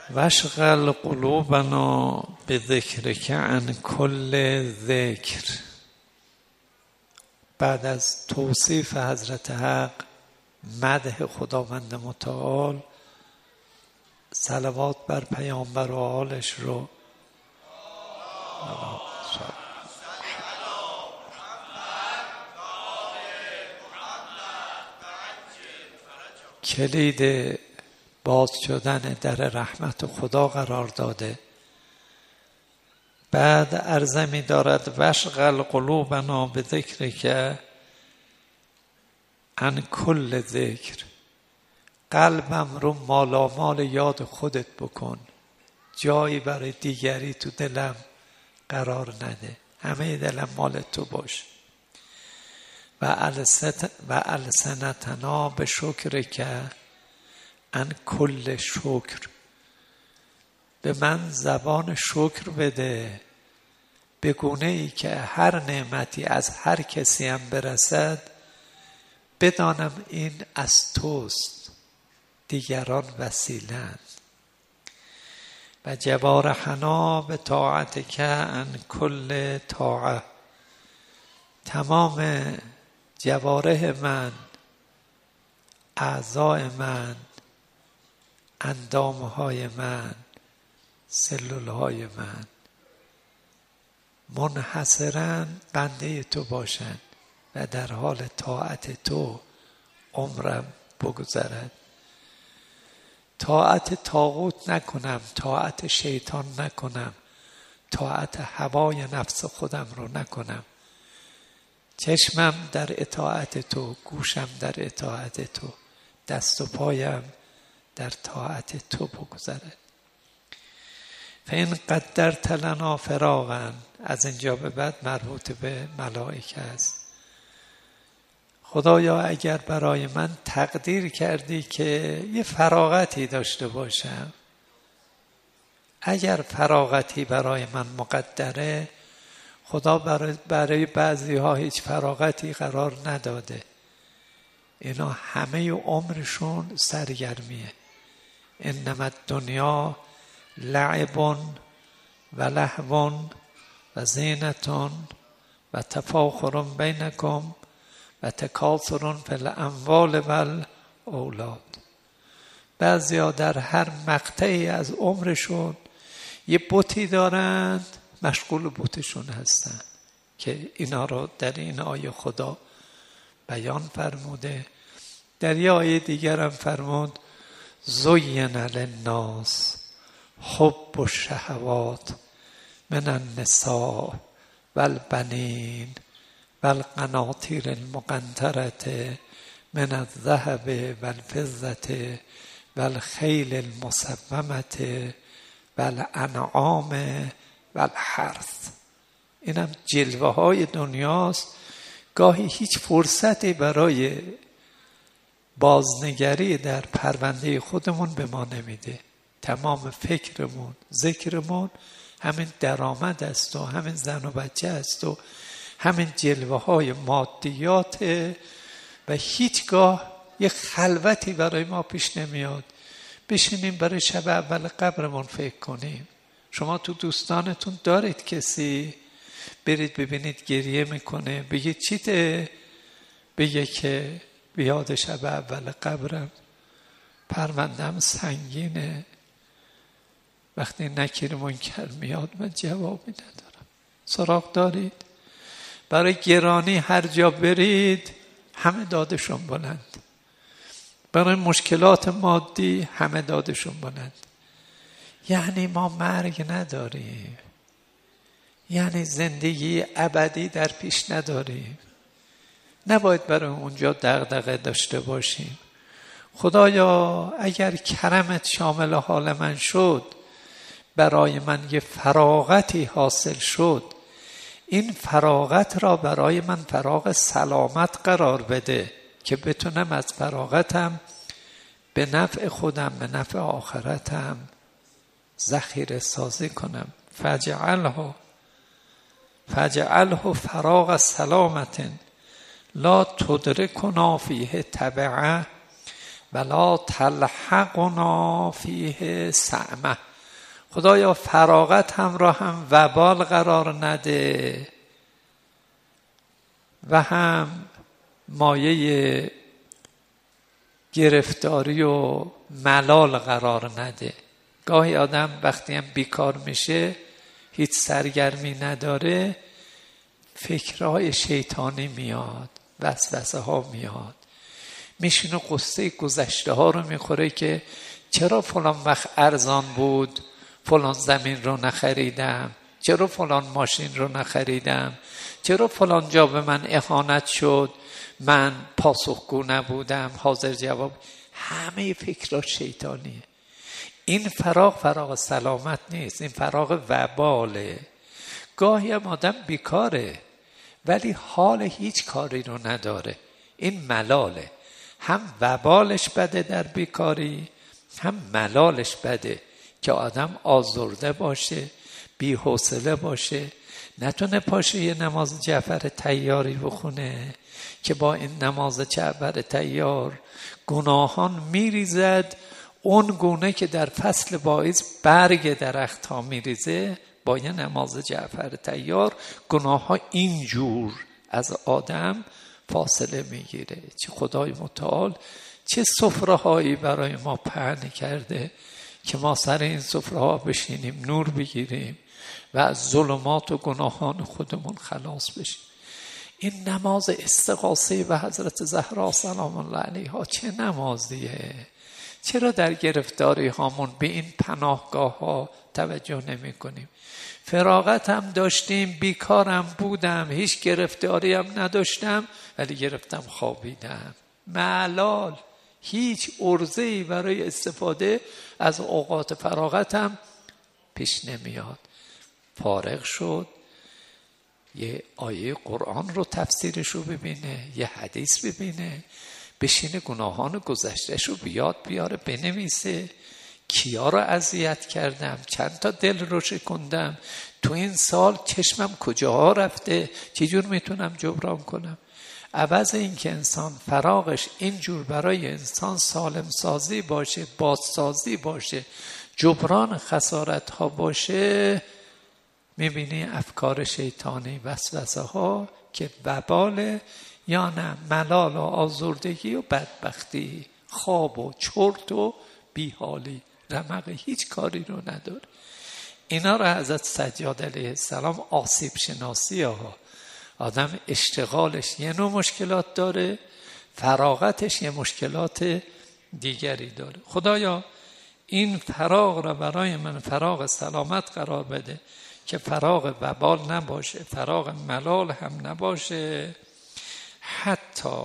واشغل قلوبنا بذکرک عن کل ذکر. بعد از توصیف حضرت حق، مدح خداوند متعال، صلوات بر پیامبر و آلش رو کلید باز شدن در رحمت خدا قرار داده. بعد عرضه می دارد واشغل قلوبنا بذکرک عن کل ذکر. قلبم رو مالامال یاد خودت بکن، جایی برای دیگری تو دلم قرار نده، همه دلم مال تو باش. و السنتنا به شکرک عن کل شکر. به من زبان شکر بده، به گونه ای که هر نعمتی از هر کسی هم برسد بدانم این از توست، دیگران وسیله‌اند. و جوارحنا به طاعتک عن کل طاعه. تمام جوارح من، اعضای من، اندامهای من، سلولهای من منحصراً بنده تو باشند و در حال طاعت تو عمرم بگذرد. طاعت طاغوت نکنم، طاعت شیطان نکنم، طاعت هوای نفس خودم رو نکنم. چشمم در اطاعت تو، گوشم در اطاعت تو، دست و پایم در طاعت تو بگذرد. فإن قدرت لنا فراغا. از اینجا به بعد مربوط به ملائکه است. خدایا اگر برای من تقدیر کردی که یه فراغتی داشته باشم، اگر فراغتی برای من مقدره، خدا برای بعضی ها هیچ فراغتی قرار نداده. اینا همه عمرشون سرگرمیه. انما الدنیا لعب و لهو و زینة و تفاخر بینکم و تکاثر فی الاموال و الاولاد. بعضیا در هر مقطعی از عمرشون یه بتی دارند، مشغول بتشون هستند که اینا رو در این آیه خدا بیان فرموده. در یه آیه دیگر هم فرمود زین للناس حب الشهوات من النساء والبنین والقناطیر المقنطرة من الذهب والفضة والخیل المسومة والانعام والحرث. اینم جلوه های دنیاست. گاهی هیچ فرصتی برای بازنگری در پرونده خودمون به ما نمیده. تمام فکرمون، ذکرمون همین درآمد است و همین زن و بچه است و همین جلوه های مادیات و هیچگاه یه خلوتی برای ما پیش نمیاد بشینیم برای شب اول قبرمون فکر کنیم. شما تو دوستانتون دارید کسی برید ببینید گریه میکنه، بگید چیته؟ بگه که بیاد شب اول قبرم پروندم سنگینه، وقتی نکیر منکر میاد من جوابی ندارم. سراغ دارید؟ برای گرانی هر جا برید همه دادشون بلند، برای مشکلات مادی همه دادشون بلند. یعنی ما مرگ نداریم، یعنی زندگی ابدی در پیش نداریم. نباید برای اونجا دغدغه داشته باشیم. خدایا اگر کرمت شامل حال من شد، برای من یه فراغتی حاصل شد، این فراغت را برای من فراغ سلامت قرار بده که بتونم از فراغتم به نفع خودم، به نفع آخرتم ذخیره سازی کنم. فجعله فراغ سلامت لا تدرکنا فیه تبعه ولا تلحقنا فیه سعمه. خدایا فراغت هم را هم وبال قرار نده و هم مایه گرفتاری و ملال قرار نده. گاهی آدم وقتی هم بیکار میشه، هیچ سرگرمی نداره، فکرهای شیطانی میاد، وسوسه ها میاد، میشینه قصه گذشته ها رو میخوره که چرا فلان وقت ارزان بود فلان زمین رو نخریدم، چرا فلان ماشین رو نخریدم، چرا فلان جا به من اهانت شد، من پاسخگو نبودم، حاضر جواب. همه فکرها شیطانیه. این فراغ سلامت نیست، این فراغ وباله. گاهی هم آدم بیکاره ولی حال هیچ کاری رو نداره، این ملاله. هم وبالش بده در بیکاری، هم ملالش بده که آدم آزرده باشه، بی حوصله باشه، نتونه پاشه یه نماز جعفر طیاری بخونه که با این نماز جعفر طیار گناهان میریزد اون گونه که در فصل پاییز برگ درخت ها میریزه. با یه نماز جعفر طیار گناه ها اینجور از آدم فاصله میگیره. چه خدای متعال چه سفره هایی برای ما پهن کرده که ما سر این سفره ها بشینیم، نور بگیریم و از ظلمات و گناهان خودمون خلاص بشیم. این نماز استغاثه به حضرت زهرا سلام الله علیها چه نمازیه؟ چرا در گرفتاری هامون به این پناهگاه ها توجه نمی کنیم؟ فراغت هم داشتیم، بیکارم بودم، هیچ گرفتاری هم نداشتم ولی گرفتم خوابیدم. ملال، هیچ عرضه‌ای برای استفاده از اوقات فراغتم پیش نمیاد. فارغ شد یه آیه قرآن رو تفسیرش رو ببینه، یه حدیث ببینه، بشینه گناهان گذشتهش رو بیاره بنویسه. کیا رو اذیت کردم، چند تا دل رو شکندم، تو این سال چشمم کجاها رفته، چجور میتونم جبران کنم. عوض این که انسان فراغش اینجور برای انسان سالم سازی باشه، بازسازی باشه، جبران خسارت ها باشه، میبینی افکار شیطانی، وسوسه ها که وبال یا نه ملال و آزردگی و بدبختی، خواب و چرت و بیحالی، رمق هیچ کاری رو نداره. اینا رو حضرت سجاد علیه السلام آسیب شناسی ها. آدم اشتغالش یه نوع مشکلات داره، فراغتش یه مشکلات دیگری داره. خدایا این فراغ را برای من فراغ سلامت قرار بده که فراغ وبال نباشه، فراغ ملال هم نباشه. حتی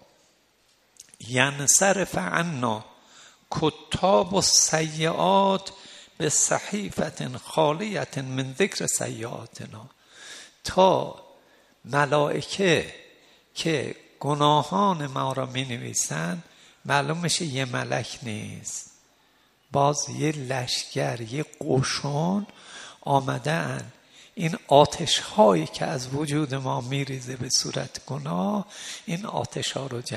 ینصرف عنا کتاب السیئات به صحیفة خالیة من ذکر سیئاتنا، تا ملائکه که گناهان ما را می نویسن معلوم میشه یه ملک نیست، باز یه لشکر، یه قشون آمدن این آتش هایی که از وجود ما میریزه به صورت گناه، این آتش ها رو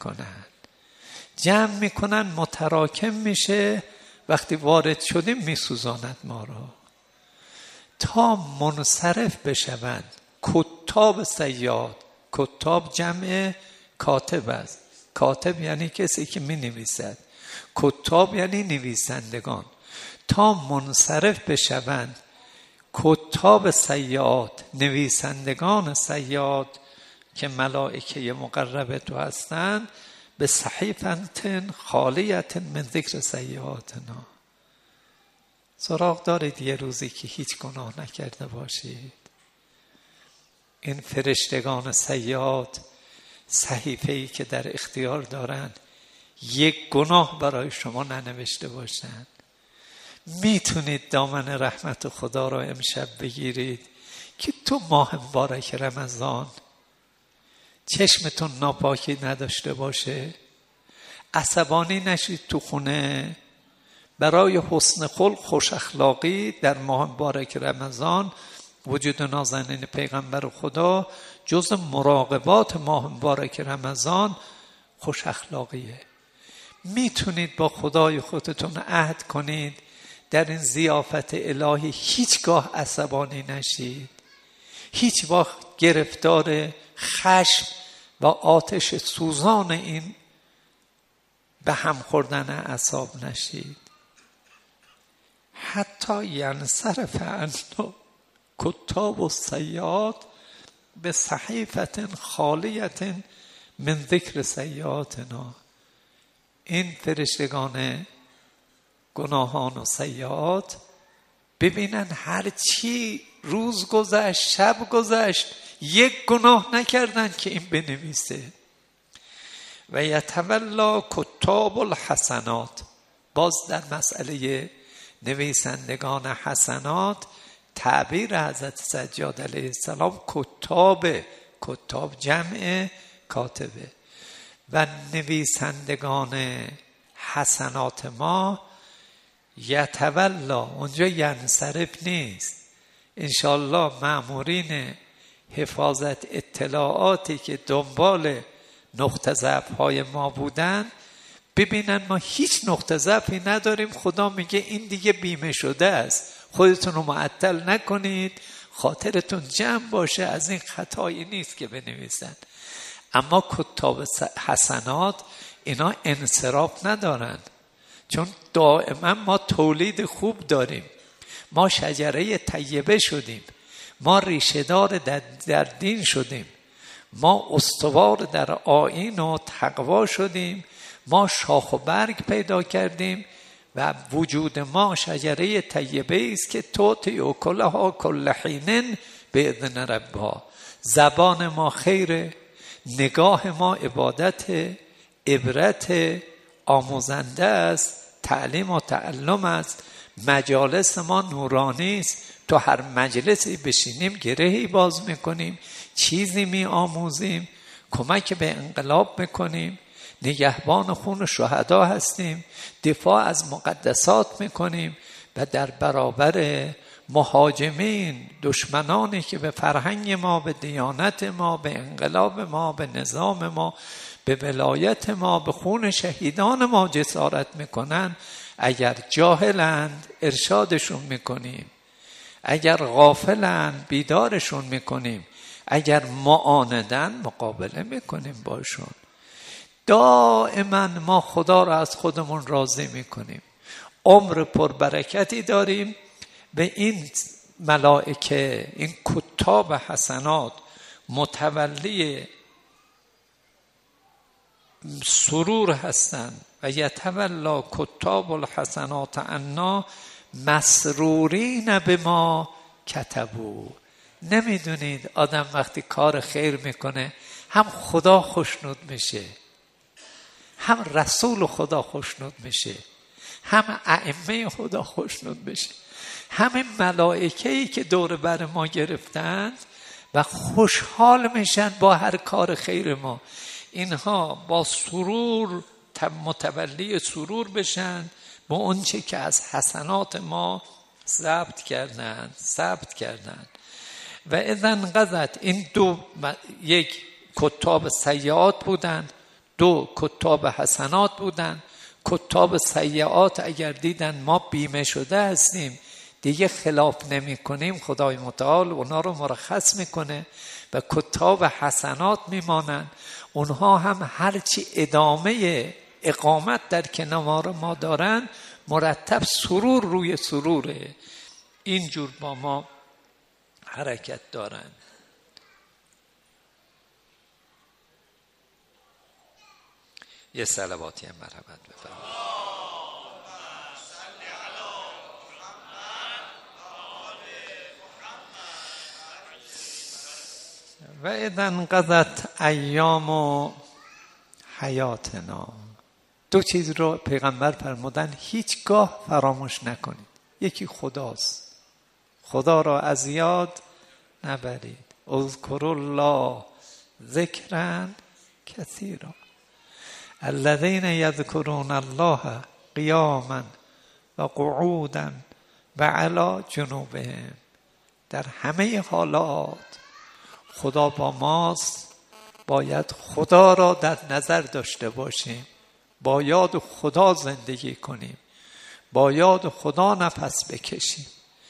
جمع میکنن متراکم میشه، وقتی وارد شدیم میسوزاند ما را تا منصرف بشوند. کتاب سیئات، کتاب جمع کاتب است، کاتب یعنی کسی که می نویسد، کتاب یعنی نویسندگان. تا منصرف بشوند کتاب سیئات، نویسندگان سیئات که ملائکه مقربه تو هستند، به صحیفة خالیة من ذکر سیئاتنا. سراغ دارید یه روزی که هیچ گناه نکرده باشید، این فرشتگان سیئات صحیفه‌ای که در اختیار دارند یک گناه برای شما ننوشته باشند، میتونید دامن رحمت خدا را امشب بگیرید که تو ماه مبارک رمضان چشمتون ناپاکی نداشته باشه، عصبانی نشید تو خونه، برای حسن خلق، خوش اخلاقی در ماه مبارک رمضان. وجود نازنین پیغمبر خدا جز مراقبات ماه مبارک رمضان خوش اخلاقیه. میتونید با خدای خودتون عهد کنید در این ضیافت الهی هیچگاه عصبانی نشید، هیچ وقت گرفتار خشم و آتش سوزان این به هم خوردن اعصاب نشید. حتی ینصرف عنا کتاب السیئات به صحیفة خالیة من ذکر سیئاتنا. این فرشتگان گناهان و سیئات ببینن هر چی روز گذشت، شب گذشت، یک گناه نکردن که این بنویسه. و یتولا کتاب الحسنات. باز در مسئله نویسندگان حسنات تعبیر حضرت سجاد علیه السلام کتاب جمع کاتبه و نویسندگان حسنات ما یتولا، اونجا ینصرف نیست. انشالله مأمورین حفاظت اطلاعاتی که دنبال نقطه ضعف های ما بودن ببینن ما هیچ نقطه ضعفی نداریم. خدا میگه این دیگه بیمه شده است، خودتون رو معطل نکنید، خاطرتون جمع باشه، از این خطایی نیست که بنویسن. اما کتاب حسنات اینا انصراف ندارن، چون دائما ما تولید خوب داریم، ما شجره طیبه شدیم، ما ریشه‌دار در دین شدیم، ما استوار در آیین و تقوا شدیم، ما شاخ و برگ پیدا کردیم و وجود ما شجره طیبه است که توتی اکلها کل حین باذن ربها. زبان ما خیره، نگاه ما عبادت، عبرت، آموزنده است، تعلیم و تعلم است، مجالس ما نورانی است. تو هر مجلسی بشینیم گرهی باز میکنیم، چیزی می آموزیم، کمک به انقلاب میکنیم، نگهبان خون شهدا هستیم، دفاع از مقدسات میکنیم و در برابر مهاجمین، دشمنانی که به فرهنگ ما، به دیانت ما، به انقلاب ما، به نظام ما، به ولایت ما، به خون شهیدان ما جسارت میکنن، اگر جاهلند ارشادشون میکنیم، اگر غافلند بیدارشون میکنیم، اگر معاندن مقابله میکنیم باشون. دائما ما خدا را از خودمون راضی میکنیم، عمر پربرکتی داریم. به این ملائکه، این کتاب حسنات متولی سرور هستند. و یتولا کتاب الحسنات عنا مسرورین بما کتبوا. نمیدونید آدم وقتی کار خیر میکنه هم خدا خوشنود میشه، هم رسول خدا خوشنود میشه، هم ائمه خدا خوشنود میشه، همه ملائکه‌ای که دور بر ما گرفتند و خوشحال میشن با هر کار خیر ما. اینها با سرور متولی سرور بشن با اون چه که از حسنات ما ثبت کردن. و اذن قضت، این دو، یک کتاب سیئات بودن، دو کتاب حسنات بودن. کتاب سیئات اگر دیدن ما بیمه شده هستیم، دیگه خلاف نمی کنیم، خدای متعال اونا رو مرخص میکنه و کتاب حسنات میمانن. اونها هم هرچی ادامه اقامت در کنار ما دارن، مرتب سرور روی سروره، اینجور با ما حرکت دارن. یه صلواتی هم مرحمت بفرمایید. و اذا انقضت ایام حیاتنا. دو چیز رو پیغمبر فرمودن هیچگاه فراموش نکنید. یکی خداست، خدا را از یاد نبرید. اذکروا الله ذکرا کثیرا. الذین یذکرون الله قیاما و قعودا و علی جنوبهم. در همه حالات خدا با ماست، باید خدا را در نظر داشته باشیم. با یاد خدا زندگی کنیم، با یاد خدا نفس بکشیم.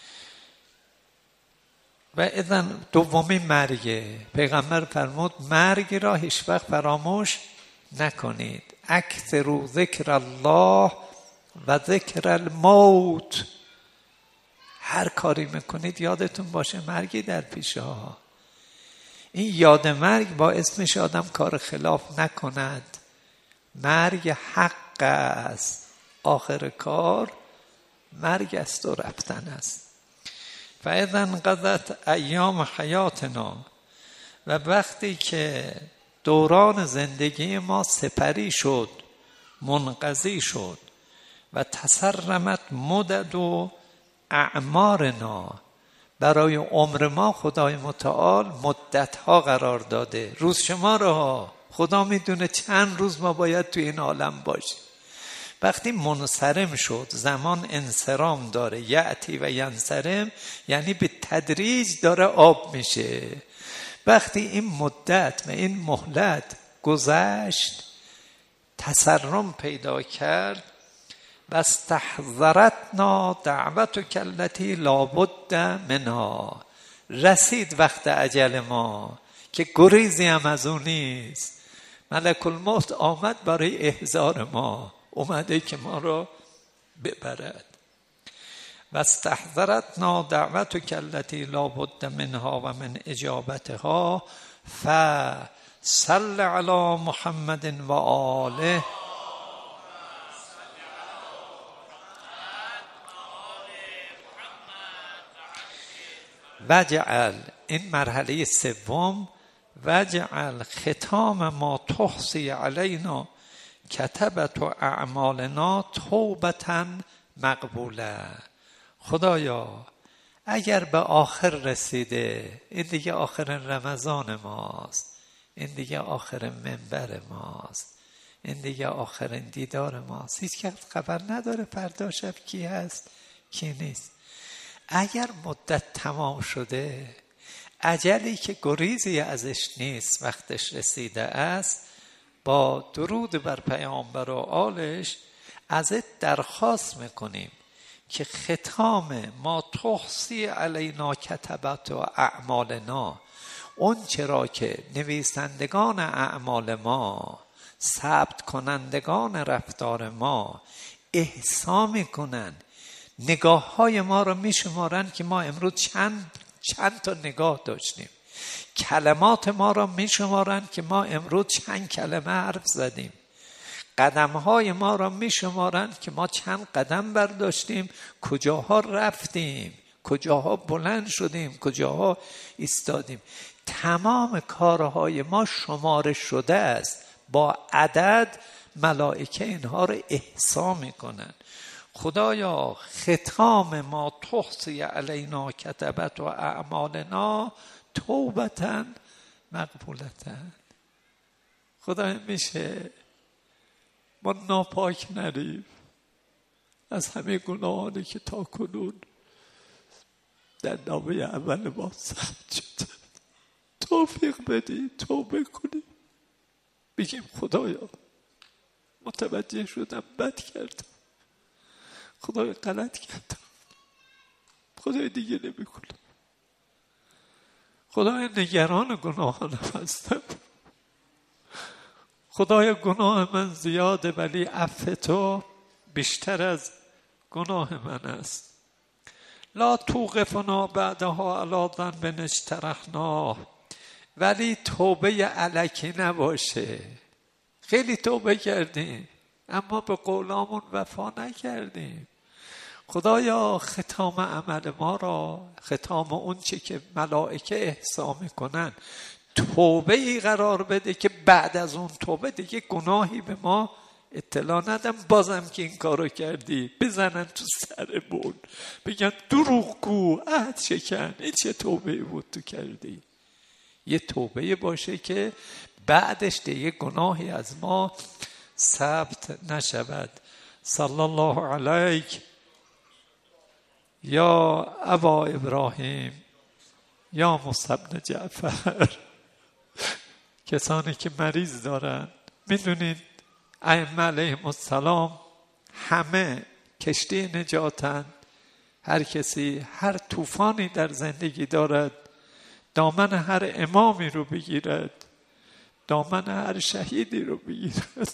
و اذن دومی مرگه. پیغمبر فرمود مرگ را هیچ وقت فراموش نکنید. اکثروا ذکر الله و ذکر الموت. هر کاری میکنید یادتون باشه مرگی در پیشه ها. این یاد مرگ باعث میشه آدم کار خلاف نکند. مرگ حق است، آخر کار مرگ است و رفتن است. فاذا انقضت ایام حیاتنا، و وقتی که دوران زندگی ما سپری شد، منقضی شد، و تسرمت مدد و اعمارنا، برای عمر ما خدای متعال مدتها قرار داده، روز شماره ها. خدا میدونه چند روز ما باید تو این عالم باشیم. وقتی منصرم شد، زمان انصرام داره، یأتی و ینصرم، یعنی به تدریج داره آب میشه. وقتی این مدت و این مهلت گذشت، تسرم پیدا کرد، و استحضرتنا دعوتک التي لابد منها، رسید وقت اجل ما که گریزی هم از اون نیست. ملک الموت آمد برای احضار ما، اومده که ما را ببرد. و استحضرتنا دعوتک التي لابد منها و من اجابتها فصل علی محمد و آله. وجعل، این مرحله سوم، وجعل ختام ما تحصی علینا کتبت و اعمالنا توبتا مقبوله. خدایا اگر به آخر رسیده، این دیگه آخر رمضان ماست، این دیگه آخر منبر ماست، این دیگه آخرین دیدار ماست، هیچ کس خبر نداره فردا شب کی هست کی نیست. اگر مدت تمام شده، اجلی که گریزی ازش نیست، وقتش رسیده است، با درود بر پیامبر و آلش ازت درخواست میکنیم که ختام ما تحصی علینا کتبت و اعمالنا، اون چرا که نویسندگان اعمال ما، ثبت کنندگان رفتار ما احصا میکنن، نگاه های ما رو میشمارن که ما امروز چند تا نگاه داشتیم، کلمات ما را میشمارن که ما امروز چند کلمه حرف زدیم، قدم های ما را میشمارن که ما چند قدم برداشتیم، کجاها رفتیم، کجاها بلند شدیم، کجاها ایستادیم. تمام کارهای ما شماره شده است، با عدد ملائکه اینها رو احصا میکنن. خدایا ختام ما تحصی علینا کتبت و اعمالنا توبتا مقبولتا. خدایا میشه ما ناپاک نریم از همه گناهانی که تا کنون در نامه اول ما ثبت شده. توفیق بدی توبه کنیم، بگیم خدایا متوجه شدم بد کردم، خدایا غلط کردم، خدایا دیگه نمی کنم، خدایا نگران گناهانم هستم، خدایا گناه من زیاده ولی عفو تو بیشتر از گناه من است. لا توقفنا بعدها علی ذنب اجترحناه، ولی توبه الکی نباشه. خیلی توبه کردیم اما به قولامون وفا نکردیم. خدایا ختام عمل ما را، ختام اون چه که ملائکه احصا میکنن، توبه ای قرار بده که بعد از اون توبه دیگه گناهی به ما اطلاع ندم. بازم که این کارو کردی بزنن تو سرمون بگن دروغگو، عهد شکن، این چه توبه بود تو کردی. یه توبه باشه که بعدش دیگه گناهی از ما ثبت نشود. صلی الله علیک یا ابا ابراهیم یا موسی بن جعفر. کسانی که مریض دارن، میدونید ائمه علیهم السلام همه کشتی نجاتند. هر کسی هر طوفانی در زندگی دارد دامن هر امامی رو بگیرد، دامن هر شهیدی رو بگیرد،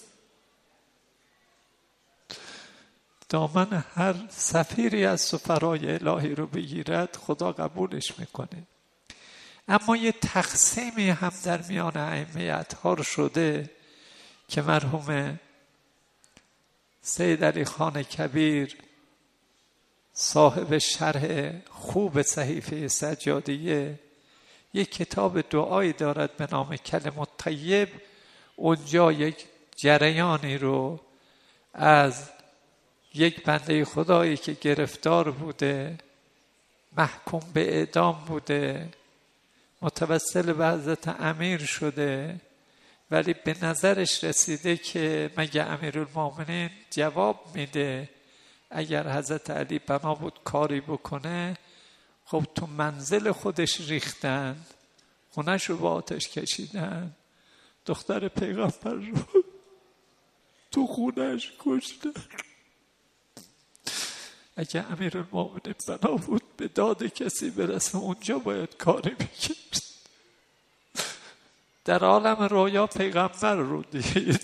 دامن هر سفیری از سفرای الهی رو بگیرد، خدا قبولش میکنه. اما یه تقسیمی هم در میان ائمه اطهار شده که مرحوم سید علی خان کبیر صاحب شرح خوب صحیفه سجادیه یک کتاب دعایی دارد به نام کلم الطیب. اونجا یک جریانی رو از یک بنده خدایی که گرفتار بوده، محکوم به اعدام بوده، متوسل به حضرت امیر شده، ولی به نظرش رسیده که مگه امیرالمومنین جواب میده؟ اگر حضرت علی بنا بود کاری بکنه، خب تو منزل خودش ریختن، خونش رو با آتش کشیدن، دختر پیغمبر رو تو خونش کشتن. اگه امیرالمومنین بنا بود به داد کسی برسه، اونجا باید کاری بکرد. در عالم رویا پیغمبر رو دید.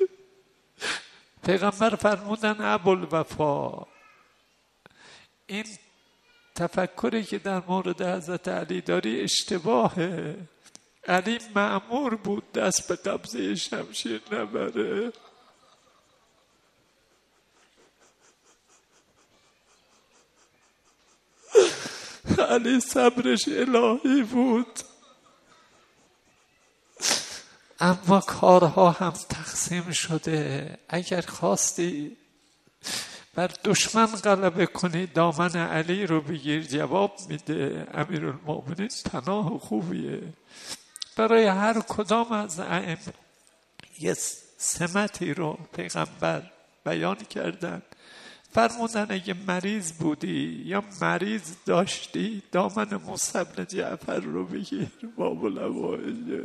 پیغمبر فرمودن ابوالوفا، این تفکری که در مورد حضرت علی داری اشتباهه. علی مأمور بود دست به قبضه شمشیر نبره. علی صبرش الهی بود. اما کارها هم تقسیم شده. اگر خواستی بر دشمن غلبه کنی، دامن علی رو بگیر، جواب میده. امیرالمومنین پناه خوبیه. برای هر کدام از ائمه یه سمتی رو پیغمبر بیان کردن. فرمودن اگه مریض بودی یا مریض داشتی، دامن موسی بن جعفر رو بگیر. باب الحوائج.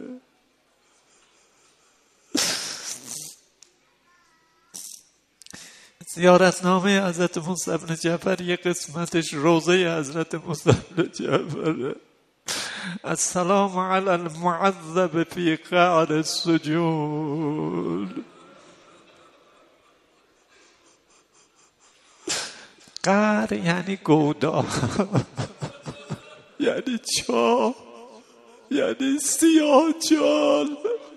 زیارتنامه حضرت موسی بن جعفر یک قسمتش روضه حضرت موسی بن جعفر. السلام علی المعذب فی قعر السجود. قعر یعنی گودا، یعنی چاه، یعنی سیاه چال.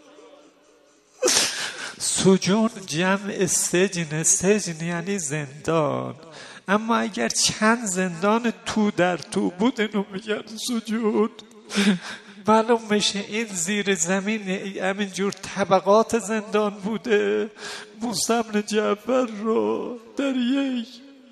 سجون جمع سجن، سجن یعنی زندان. اما اگر چند زندان تو در تو بود، اینو میگن سجون. معلوم میشه این زیر زمین همینجور طبقات زندان بوده. موسی بن جعفر رو در یک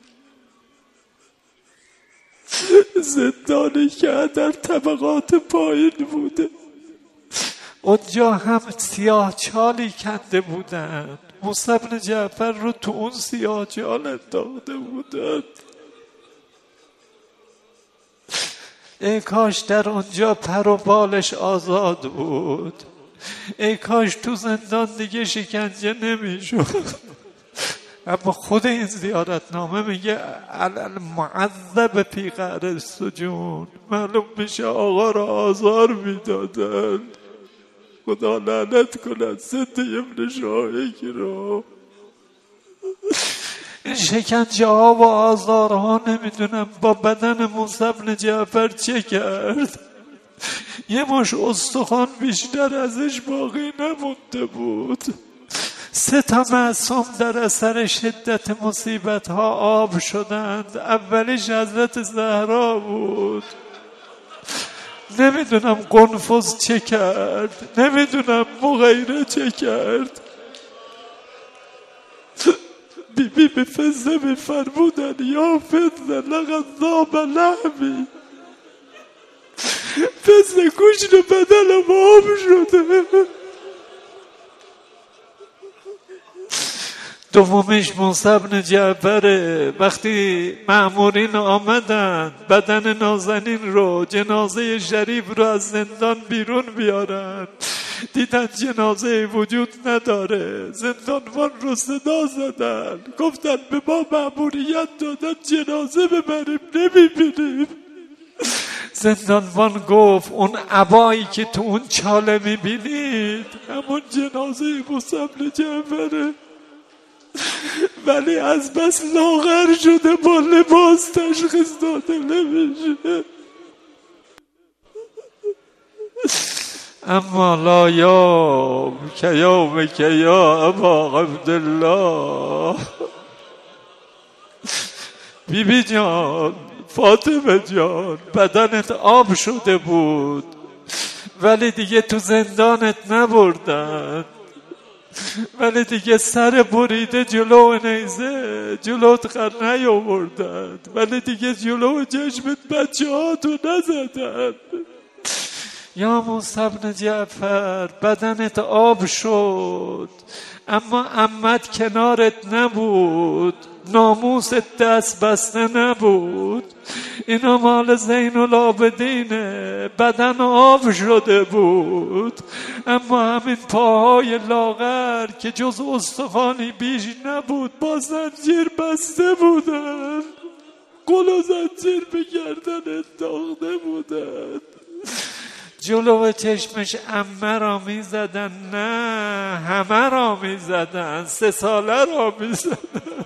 زندانی که در طبقات پایین بوده. اونجا هم سیاه چالی کنده بودن. موسی بن جعفر رو تو اون سیاه چال انداخته بودن. ای کاش در اونجا پر و بالش آزاد بود. ای کاش تو زندان دیگه شکنجه نمیشد. اما خود این زیارتنامه میگه المعذب فی قعر السجون. معلوم میشه آقا را آزار میدادن. خدا لعنت کند زنده ابن شاهکی رو. این شکنجه ها و آزارها نمیدونم با بدن موسی بن جعفر چه کرد. یه مش استخوان بیشتر ازش باقی نمونده بود. 3 معصوم در اثر شدت مصیبت ها آب شدند. اولیش حضرت زهرا بود. نمیدونم قنفذ چه کرد، نمیدونم مغیره چه کرد. بی به فضه میفرمودن یا فضه لقد ذاب لحمی. فضه گوشت و بدنم آب شده. دومیش موسی بن جعفر. وقتی مأمورین آمدن بدن نازنین رو، جنازه شریف رو از زندان بیرون بیارن، دیدن جنازه وجود نداره، زندانبان رو صدا زدن، گفتن به ما مأموریت دادن جنازه ببریم نمیبینیم. زندانبان گفت اون عبایی که تو اون چاله میبینید همون جنازه موسی بن جعفره، ولی از بس لاغر شده با لباس تشخیص داده نمیشه. اما لا یوم که یوم که یا ابا عبدالله. بیبی جان، فاطمه جان، بدنت آب شده بود ولی دیگه تو زندانت نبردن، ولی دیگه سر بریده جلو نیزه جلوت قر نیاوردن، ولی دیگه جلو چشمت بچه هاتو نزدن. یا موسی بن جعفر، بدنت آب شد اما عمت کنارت نبود، ناموست دست بسته نبود. اینا مال زین العابدینه، بدن آب شده بود اما همین پاهای لاغر که جز استخوانی بیش نبود با زنجیر بسته بودن، قل و زنجیر به گردن انداخته بودن. جلو چشمش عمه را می زدن، نه همه را می زدن، 3 ساله را می زدن.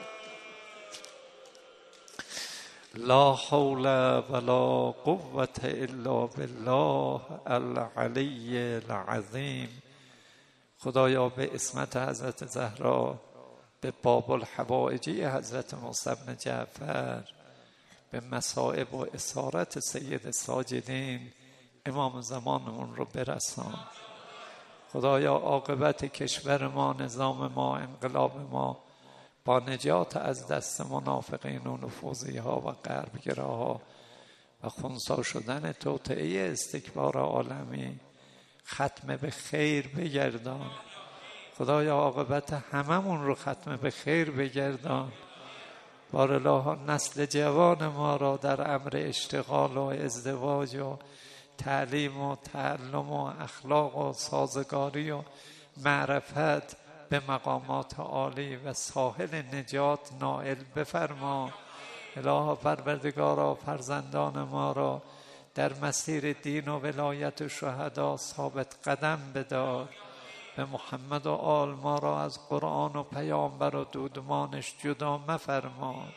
لا حول ولا قوة الا بالله العلی العظیم. خدایا به عصمت حضرت زهرا، به باب الحوائجی حضرت موسی بن جعفر، به مصائب و اسارت سید ساجدین امام زمانمون رو برسان. خدایا عاقبت کشور ما، نظام ما، انقلاب ما با نجات از دست منافقین و نفوذی ها و غربگراها و خنثی شدن توطئه استکبار عالمی ختم به خیر بگردان. خدایا عاقبت هممون رو ختم به خیر بگردان. بارالله نسل جوان ما را در امر اشتغال و ازدواج و تعلیم و تعلم و اخلاق و سازگاری و معرفت به مقامات عالی و ساحل نجات نائل بفرما. الها پروردگارا، فرزندان ما را در مسیر دین و ولایت شهدا ثابت قدم بدار. به محمد و آل ما را از قرآن و پیامبر و دودمانش جدا مفرما.